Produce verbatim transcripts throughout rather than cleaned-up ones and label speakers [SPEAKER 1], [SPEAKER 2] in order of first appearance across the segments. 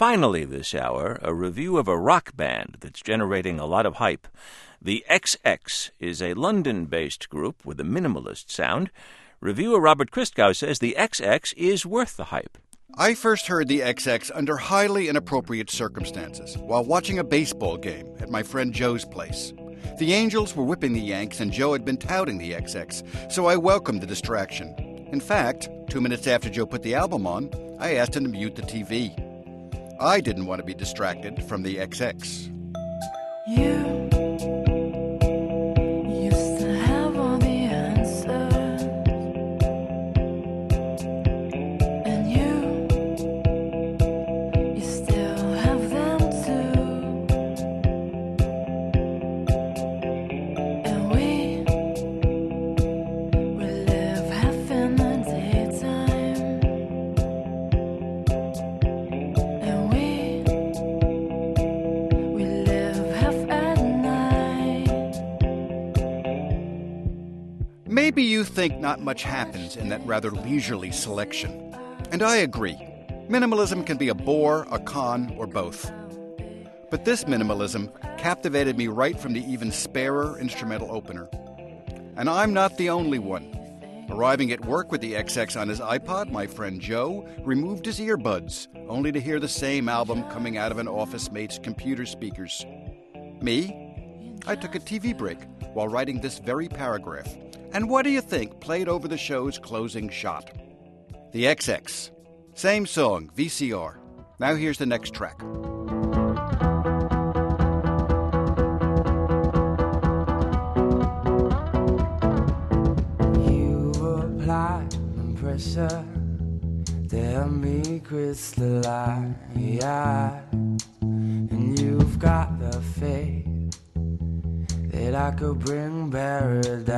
[SPEAKER 1] finally this hour, a review of a rock band that's generating a lot of hype. The X X is a London-based group with a minimalist sound. Reviewer Robert Christgau says the X X is worth the hype.
[SPEAKER 2] I first heard the X X under highly inappropriate circumstances while watching a baseball game at my friend Joe's place. The Angels were whipping the Yanks and Joe had been touting the X X, so I welcomed the distraction. In fact, two minutes after Joe put the album on, I asked him to mute the T V. I didn't want to be distracted from the X X.
[SPEAKER 3] You used to have all the answers, and you, you still have them too, and we, we live half in the daytime, and we, we live half at night.
[SPEAKER 2] Maybe you think not much happens in that rather leisurely selection. And I agree. Minimalism can be a bore, a con, or both. But this minimalism captivated me right from the even sparer instrumental opener. And I'm not the only one. Arriving at work with the X X on his iPod, my friend Joe removed his earbuds, only to hear the same album coming out of an office mate's computer speakers. Me? I took a T V break while writing this very paragraph. And what do you think played over the show's closing shot? The X X. Same song, V C R. Now here's the next track.
[SPEAKER 3] You apply pressure, tell me crystalline, and you've got the faith that I could bring paradise.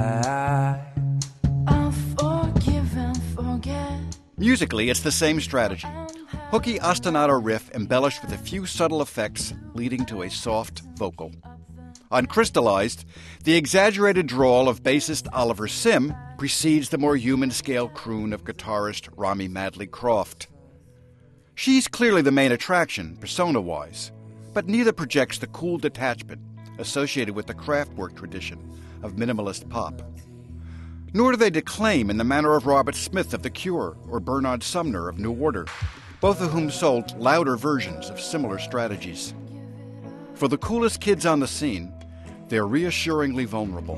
[SPEAKER 3] I'll forgive and forget.
[SPEAKER 2] Musically, it's the same strategy. Hooky ostinato riff embellished with a few subtle effects leading to a soft vocal. On Crystallized, the exaggerated drawl of bassist Oliver Sim precedes the more human-scale croon of guitarist Rami Madley Croft. She's clearly the main attraction, persona-wise, but neither projects the cool detachment associated with the Kraftwerk tradition of minimalist pop. Nor do they declaim in the manner of Robert Smith of The Cure or Bernard Sumner of New Order, both of whom sold louder versions of similar strategies. For the coolest kids on the scene, they're reassuringly vulnerable.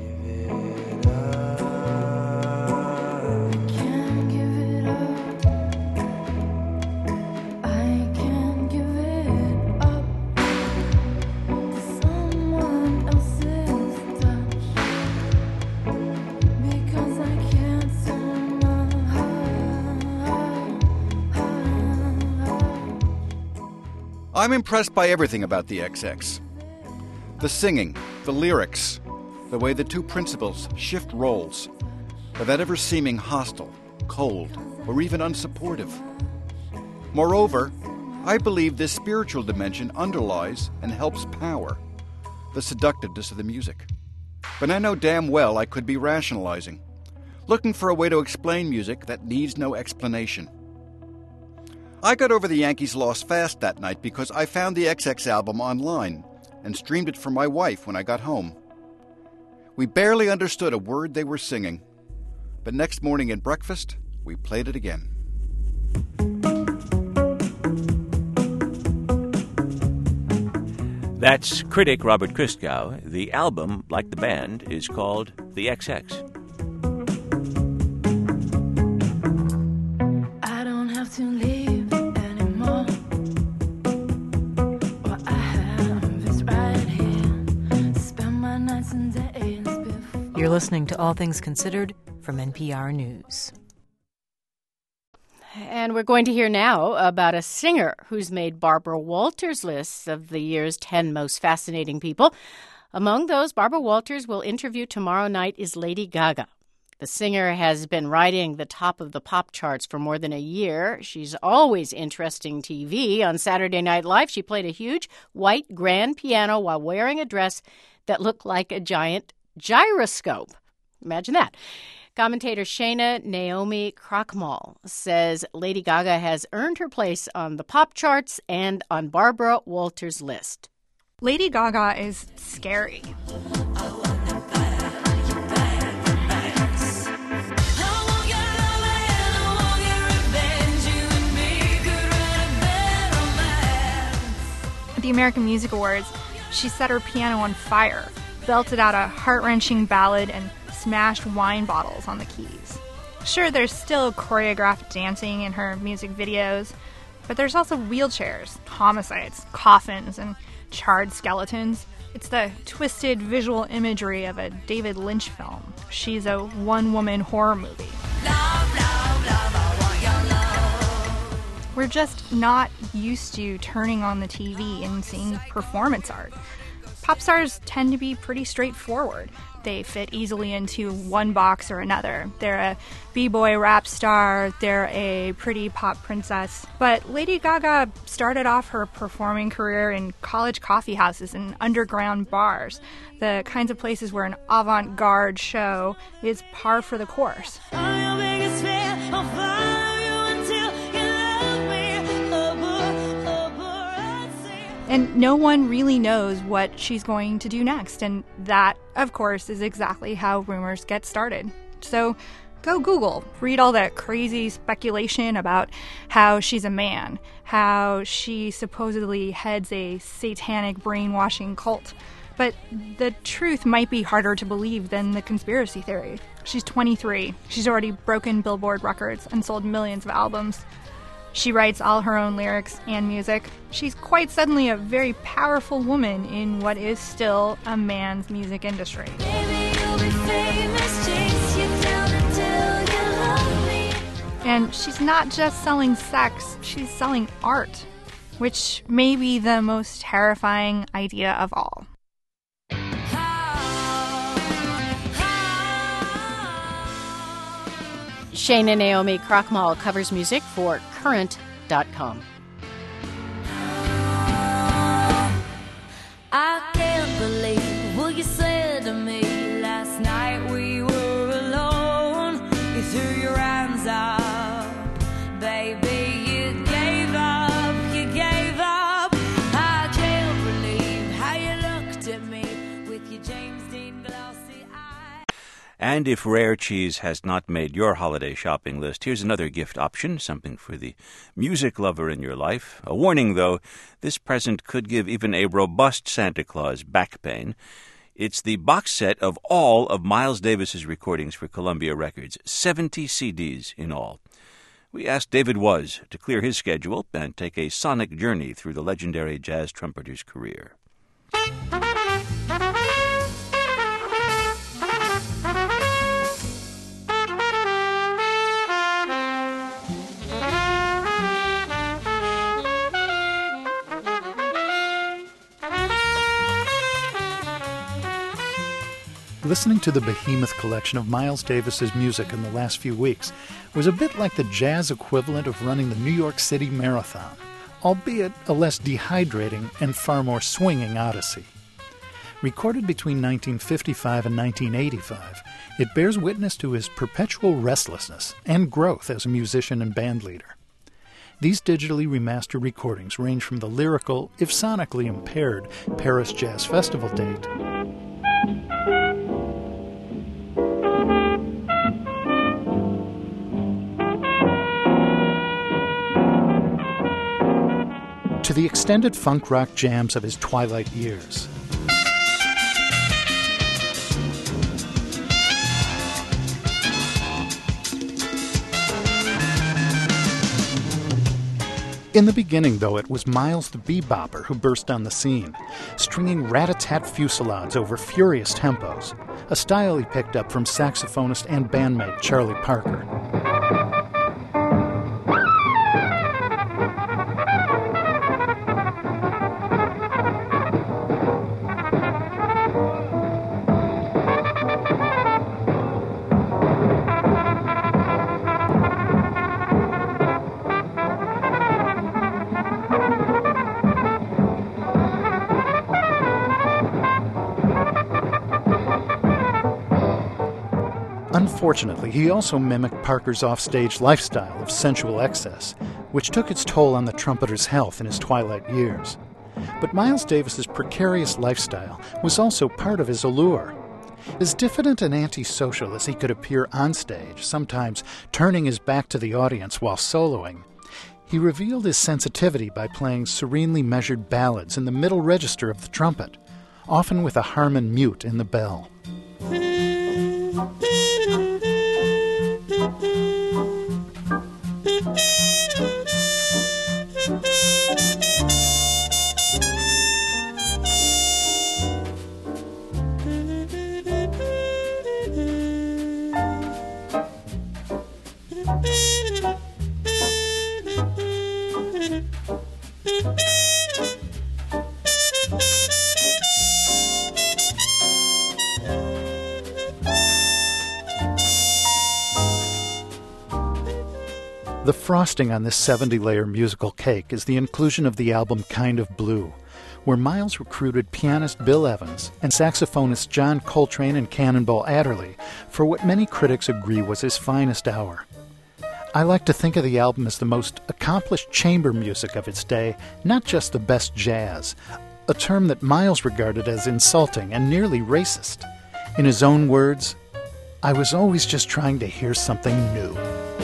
[SPEAKER 3] Can't give it up. I can't give it up to someone else's touch, because I can't turn my heart.
[SPEAKER 2] I'm impressed by everything about the X X. The singing, the lyrics, the way the two principals shift roles, without ever seeming hostile, cold, or even unsupportive. Moreover, I believe this spiritual dimension underlies and helps power the seductiveness of the music. But I know damn well I could be rationalizing, looking for a way to explain music that needs no explanation. I got over the Yankees' loss fast that night because I found the X X album online and streamed it for my wife when I got home. We barely understood a word they were singing, but next morning at breakfast, we played it again.
[SPEAKER 1] That's critic Robert Christgau. The album, like the band, is called The X X.
[SPEAKER 3] I don't have to leave anymore. What I have is right here. Spend my nights and days before.
[SPEAKER 4] You're listening to All Things Considered from N P R News.
[SPEAKER 5] And we're going to hear now about a singer who's made Barbara Walters' lists of the year's ten most fascinating people. Among those Barbara Walters will interview tomorrow night is Lady Gaga. The singer has been riding the top of the pop charts for more than a year. She's always interesting T V. On Saturday Night Live, she played a huge white grand piano while wearing a dress that looked like a giant gyroscope. Imagine that. Commentator Shayna Naomi Krochmal says Lady Gaga has earned her place on the pop charts and on Barbara Walters' list.
[SPEAKER 6] Lady Gaga is scary. At the American Music Awards, she set her piano on fire, belted out a heart-wrenching ballad, and smashed wine bottles on the keys. Sure, there's still choreographed dancing in her music videos, but there's also wheelchairs, homicides, coffins, and charred skeletons. It's the twisted visual imagery of a David Lynch film. She's a one-woman horror movie. Love, love, love, I want your love. We're just not used to turning on the T V and seeing performance art. Pop stars tend to be pretty straightforward. They fit easily into one box or another. They're a b-boy rap star, they're a pretty pop princess. But Lady Gaga started off her performing career in college coffee houses and underground bars, the kinds of places where an avant-garde show is par for the course. I'm your biggest fan. I'll follow you until you love me. Over, over, and no one really knows what she's going to do next, and that, of course, is exactly how rumors get started. So go Google, read all that crazy speculation about how she's a man, how she supposedly heads a satanic brainwashing cult. But the truth might be harder to believe than the conspiracy theory. She's twenty-three. She's already broken Billboard records and sold millions of albums. She writes all her own lyrics and music. She's quite suddenly a very powerful woman in what is still a man's music industry. Baby, you'll be famous, chase you down until you love me. And she's not just selling sex, she's selling art, which may be the most terrifying idea of all.
[SPEAKER 5] Shayna Naomi Krochmal covers music for Current dot com.
[SPEAKER 7] I can't believe what you said to me last night. We were alone. You threw your hands up, baby. You gave up. You gave up. I can't believe how you looked at me with your James Dean glossy eye.
[SPEAKER 1] And if rare cheese has not made your holiday shopping list, here's another gift option, something for the music lover in your life. A warning, though, this present could give even a robust Santa Claus back pain. It's the box set of all of Miles Davis's recordings for Columbia Records, seventy C Ds in all. We asked David Was to clear his schedule and take a sonic journey through the legendary jazz trumpeter's career.
[SPEAKER 8] Listening to the behemoth collection of Miles Davis's music in the last few weeks was a bit like the jazz equivalent of running the New York City Marathon, albeit a less dehydrating and far more swinging odyssey. Recorded between nineteen fifty-five and nineteen eighty-five, it bears witness to his perpetual restlessness and growth as a musician and bandleader. These digitally remastered recordings range from the lyrical, if sonically impaired, Paris Jazz Festival date to the extended funk rock jams of his twilight years. In the beginning, though, it was Miles the bebopper who burst on the scene, stringing rat-a-tat fusillades over furious tempos, a style he picked up from saxophonist and bandmate Charlie Parker. Unfortunately, he also mimicked Parker's offstage lifestyle of sensual excess, which took its toll on the trumpeter's health in his twilight years. But Miles Davis's precarious lifestyle was also part of his allure. As diffident and antisocial as he could appear on stage, sometimes turning his back to the audience while soloing, he revealed his sensitivity by playing serenely measured ballads in the middle register of the trumpet, often with a Harmon mute in the bell. The frosting on this seventy-layer musical cake is the inclusion of the album Kind of Blue, where Miles recruited pianist Bill Evans and saxophonist John Coltrane and Cannonball Adderley for what many critics agree was his finest hour. I like to think of the album as the most accomplished chamber music of its day, not just the best jazz, a term that Miles regarded as insulting and nearly racist. In his own words, "I was always just trying to hear something new."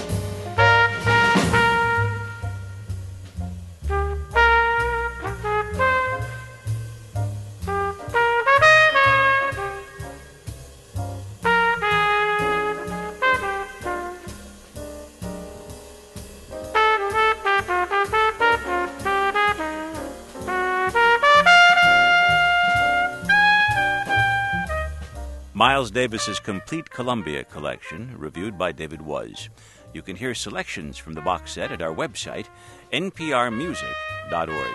[SPEAKER 1] Miles Davis's complete Columbia collection, reviewed by David Was. You can hear selections from the box set at our website, n p r music dot org.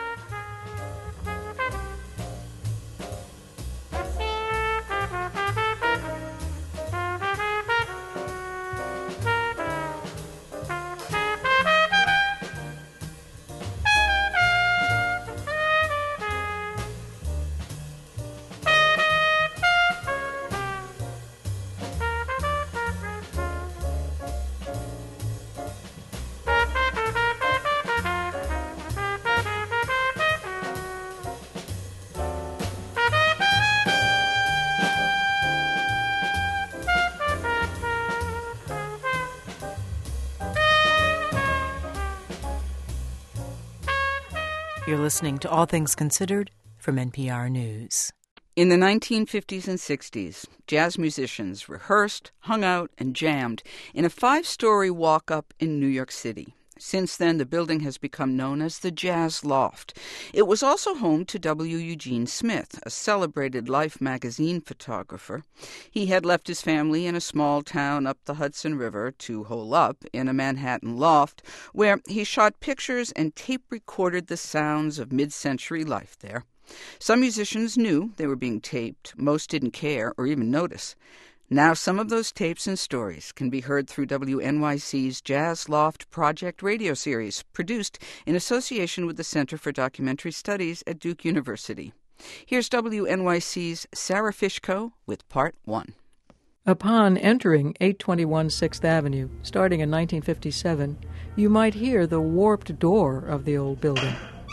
[SPEAKER 4] You're listening to All Things Considered from N P R News.
[SPEAKER 9] In the nineteen fifties and sixties, jazz musicians rehearsed, hung out, and jammed in a five-story walk-up in New York City. Since then, the building has become known as the Jazz Loft. It was also home to W. Eugene Smith, a celebrated Life magazine photographer. He had left his family in a small town up the Hudson River to hole up in a Manhattan loft, where he shot pictures and tape-recorded the sounds of mid-century life there. Some musicians knew they were being taped. Most didn't care or even notice. Now some of those tapes and stories can be heard through W N Y C's Jazz Loft Project radio series, produced in association with the Center for Documentary Studies at Duke University. Here's W N Y C's Sarah Fishko with Part one.
[SPEAKER 10] Upon entering eight twenty-one sixth Avenue, starting in nineteen fifty-seven, you might hear the warped door of the old building.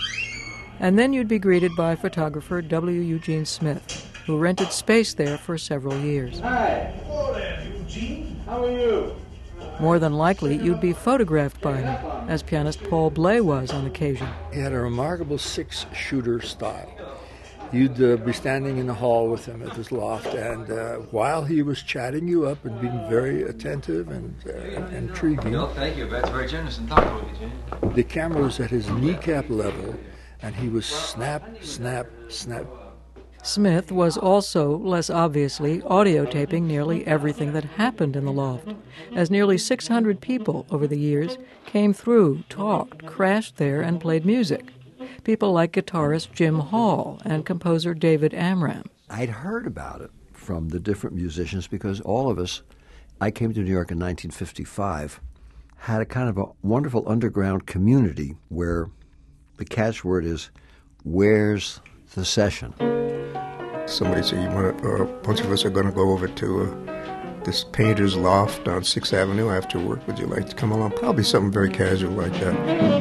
[SPEAKER 10] And then you'd be greeted by photographer W. Eugene Smith, who rented space there for several years.
[SPEAKER 11] Hi. Hello there, Eugene. How are you?
[SPEAKER 10] More than likely, you'd be photographed by him, as pianist Paul Bley was on occasion.
[SPEAKER 12] He had a remarkable six-shooter style. You'd uh, be standing in the hall with him at his loft, and uh, while he was chatting you up and being very attentive and uh, intriguing...
[SPEAKER 13] No, thank you. That's very generous and thoughtful of you, Eugene.
[SPEAKER 12] The camera was at his kneecap level, and he was snap, snap, snap.
[SPEAKER 10] Smith was also, less obviously, audiotaping nearly everything that happened in the loft, as nearly six hundred people over the years came through, talked, crashed there, and played music. People like guitarist Jim Hall and composer David Amram.
[SPEAKER 14] I'd heard about it from the different musicians because all of us, I came to New York in nineteen fifty-five, had a kind of a wonderful underground community where the catchword is, where's the session?
[SPEAKER 15] Somebody said, you want, uh, a bunch of us are going to go over to uh, this painter's loft on sixth Avenue after work. Would you like to come along? Probably something very casual like that.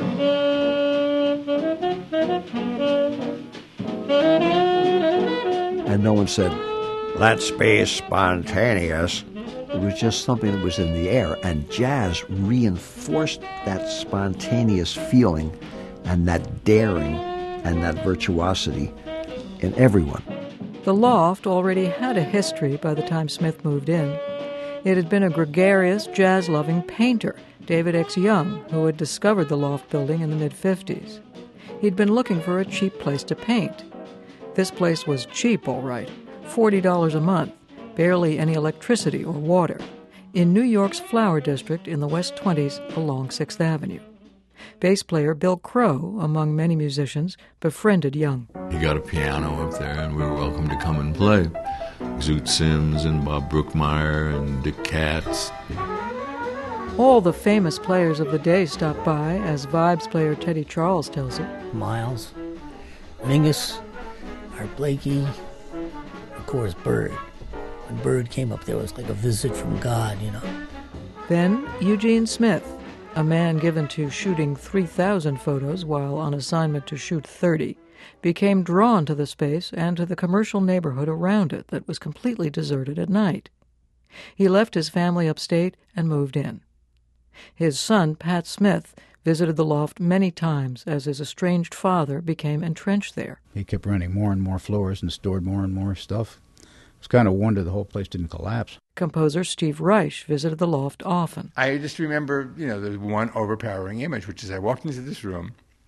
[SPEAKER 14] And no one said, let's be spontaneous. It was just something that was in the air, and jazz reinforced that spontaneous feeling and that daring and that virtuosity in everyone.
[SPEAKER 10] The Loft already had a history by the time Smith moved in. It had been a gregarious, jazz-loving painter, David X. Young, who had discovered the Loft building in the mid-fifties. He'd been looking for a cheap place to paint. This place was cheap, all right, forty dollars a month, barely any electricity or water, in New York's Flower District in the West twenties along sixth Avenue. Bass player Bill Crow, among many musicians, befriended Young.
[SPEAKER 16] He got a piano up there, and we were welcome to come and play. Zoot Sims and Bob Brookmeyer and Dick Katz.
[SPEAKER 10] All the famous players of the day stopped by, as Vibes player Teddy Charles tells it.
[SPEAKER 17] Miles, Mingus, Art Blakey, of course Bird. When Bird came up there, it was like a visit from God, you know.
[SPEAKER 10] Then Eugene Smith, a man given to shooting three thousand photos while on assignment to shoot thirty, became drawn to the space and to the commercial neighborhood around it that was completely deserted at night. He left his family upstate and moved in. His son, Pat Smith, visited the Loft many times as his estranged father became entrenched there.
[SPEAKER 18] He kept renting more and more floors and stored more and more stuff. It was kind of a wonder the whole place didn't collapse.
[SPEAKER 10] Composer Steve Reich visited the Loft often.
[SPEAKER 19] I just remember, you know, the one overpowering image, which is I walked into this room,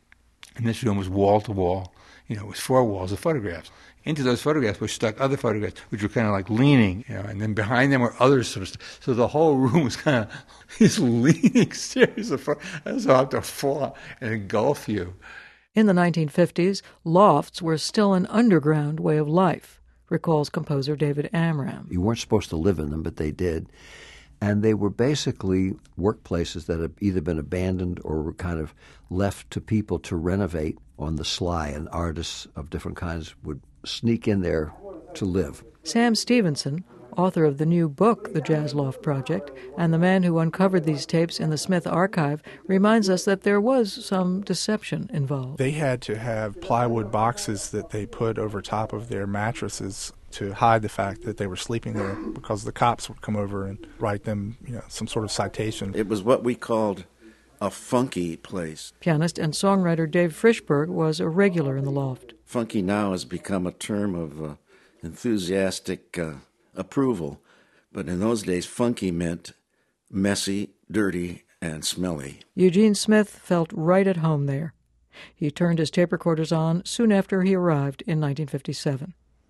[SPEAKER 19] and this room was wall to wall. You know, it was four walls of photographs. Into those photographs were stuck other photographs, which were kind of like leaning, you know, and then behind them were others sort of st- so the whole room was kind of this leaning series of photographs. I was about to fall and engulf you.
[SPEAKER 10] In the nineteen fifties, lofts were still an underground way of life, recalls composer David Amram.
[SPEAKER 14] You weren't supposed to live in them, but they did. And they were basically workplaces that had either been abandoned or were kind of left to people to renovate on the sly, and artists of different kinds would sneak in there to live.
[SPEAKER 10] Sam Stevenson, author of the new book, The Jazz Loft Project, and the man who uncovered these tapes in the Smith archive, reminds us that there was some deception involved.
[SPEAKER 20] They had to have plywood boxes that they put over top of their mattresses to hide the fact that they were sleeping there, because the cops would come over and write them, you know, some sort of citation.
[SPEAKER 21] It was what we called a funky place.
[SPEAKER 10] Pianist and songwriter Dave Frischberg was a regular in the Loft.
[SPEAKER 21] Funky now has become a term of uh, enthusiastic uh, approval, but in those days funky meant messy, dirty, and smelly.
[SPEAKER 10] Eugene Smith felt right at home there. He turned his tape recorders on soon after he arrived in nineteen fifty-seven.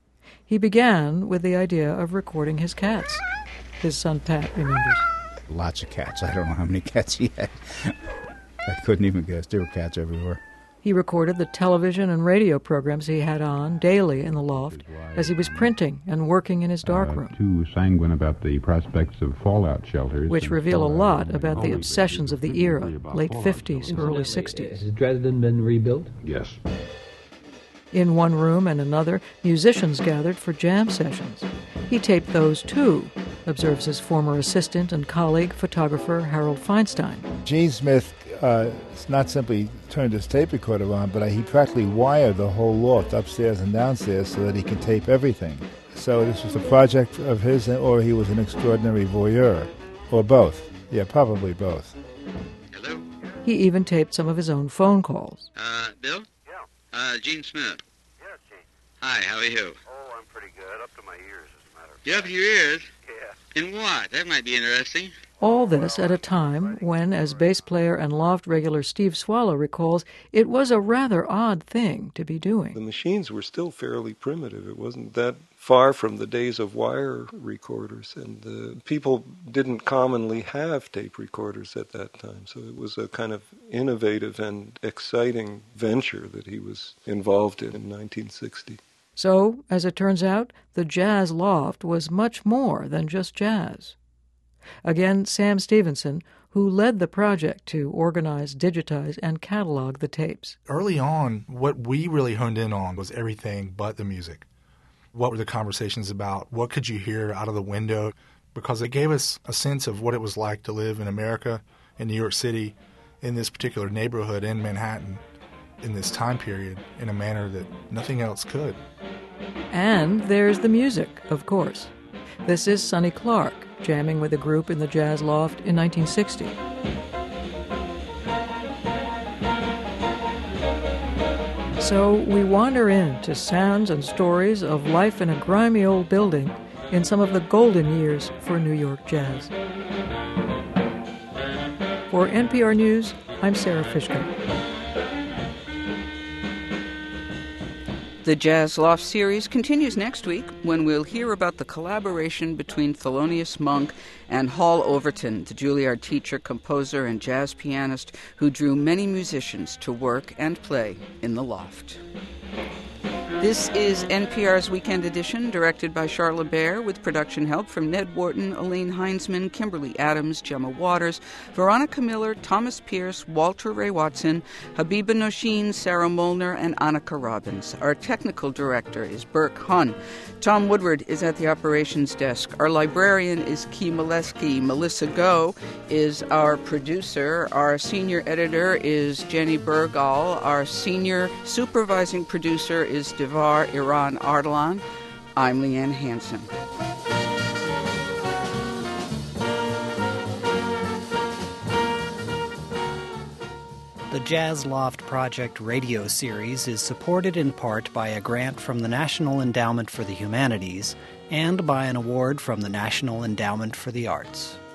[SPEAKER 10] He began with the idea of recording his cats. His son Pat remembers.
[SPEAKER 18] Lots of cats. I don't know how many cats he had. I couldn't even guess. There were cats everywhere.
[SPEAKER 10] He recorded the television and radio programs he had on daily in the Loft as he was printing and working in his darkroom.
[SPEAKER 22] Uh, too sanguine about the prospects of fallout shelters.
[SPEAKER 10] Which reveal a lot about the obsessions of the era, late fifties, early sixties.
[SPEAKER 23] Has Dresden been rebuilt?
[SPEAKER 22] Yes.
[SPEAKER 10] In one room and another, musicians gathered for jam sessions. He taped those too, observes his former assistant and colleague, photographer Harold Feinstein.
[SPEAKER 24] Gene Smith uh, not simply turned his tape recorder on, but he practically wired the whole loft upstairs and downstairs so that he could tape everything. So this was a project of his, or he was an extraordinary voyeur, or both. Yeah, probably both.
[SPEAKER 25] Hello?
[SPEAKER 10] He even taped some of his own phone calls.
[SPEAKER 25] Uh, Bill? Yeah. Uh, Gene Smith.
[SPEAKER 26] Yes, Gene.
[SPEAKER 25] Hi, how are you?
[SPEAKER 26] Oh, I'm pretty good. Up to my ears, as a matter of fact.
[SPEAKER 25] You up to your ears?
[SPEAKER 26] Yeah.
[SPEAKER 25] In what? That might be interesting.
[SPEAKER 10] All this at a time when, as bass player and Loft regular Steve Swallow recalls, it was a rather odd thing to be doing.
[SPEAKER 27] The machines were still fairly primitive. It wasn't that far from the days of wire recorders, and the people didn't commonly have tape recorders at that time. So it was a kind of innovative and exciting venture that he was involved in in nineteen sixty.
[SPEAKER 10] So, as it turns out, the Jazz Loft was much more than just jazz. Again, Sam Stevenson, who led the project to organize, digitize, and catalog the tapes.
[SPEAKER 20] Early on, what we really honed in on was everything but the music. What were the conversations about? What could you hear out of the window? because it gave us a sense of what it was like to live in America, in New York City, in this particular neighborhood in Manhattan, in this time period, in a manner that nothing else could.
[SPEAKER 10] And there's the music, of course. This is Sonny Clark, jamming with a group in the Jazz Loft in nineteen sixty. So we wander into sounds and stories of life in a grimy old building in some of the golden years for New York jazz. For N P R News, I'm Sarah Fishkin.
[SPEAKER 9] The Jazz Loft series continues next week when we'll hear about the collaboration between Thelonious Monk and Hall Overton, the Juilliard teacher, composer, and jazz pianist who drew many musicians to work and play in the loft. This is N P R's Weekend Edition, directed by Charlotte Baer, with production help from Ned Wharton, Elaine Heinzman, Kimberly Adams, Gemma Waters, Veronica Miller, Thomas Pierce, Walter Ray Watson, Habiba Noshin, Sarah Molnar, and Annika Robbins. Our technical director is Burke Hun. Tom Woodward is at the operations desk. Our librarian is Key Molesky. Melissa Go is our producer. Our senior editor is Jenny Bergall. Our senior supervising producer is Devar Iran Ardalan. I'm Leanne Hansen.
[SPEAKER 2] The Jazz Loft Project radio series is supported in part by a grant from the National Endowment for the Humanities and by an award from the National Endowment for the Arts.